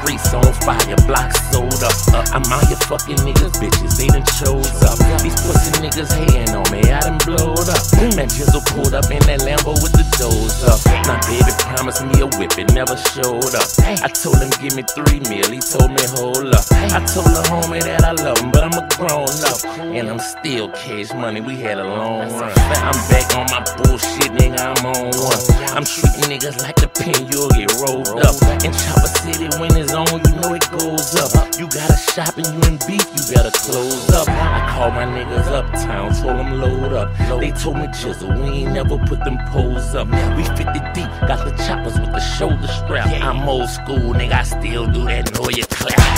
streets on fire, blocks sold up. I'm out here fucking niggas, bitches, they done chose up. These pussy niggas hating on me, I done blowed up. Man, Jizzle pulled up in that Lambo with the doors up. My baby promised me a whip, it never showed up. I told him give me 3 mil, he told me hold up. I told the homie that I love him, but I'm a grown up. And I'm still cash money, we had a long run. I'm back on my bullshit, nigga, I'm on one. I'm treating niggas like the pen, you'll get rolled up. In Chopper City, when it's on, you know it goes up. You gotta shop and you in beef, you gotta close up. I called my niggas uptown, told them load up. They told me Jizzle, we ain't never put them poles up. We 50 deep, got the choppers with the shoulder strap. I'm old school, nigga, I still do that, know you clap.